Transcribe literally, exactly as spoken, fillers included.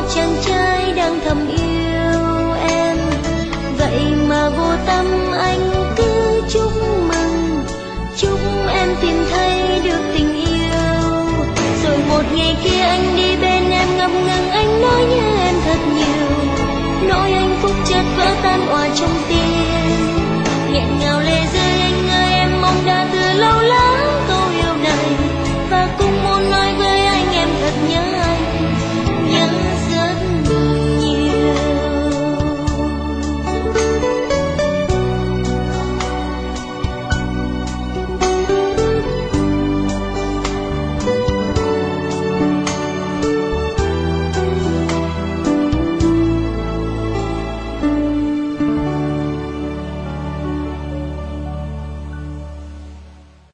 chàng trai đang thầm yêu em. Vậy mà vô tâm anh cứ chúc mừng, chúc em tìm thấy được tình yêu. Rồi một ngày kia anh đi bên em ngập ngừng, anh nói nhớ em thật nhiều. Nỗi hạnh phúc chợt vỡ tan òa trong tim.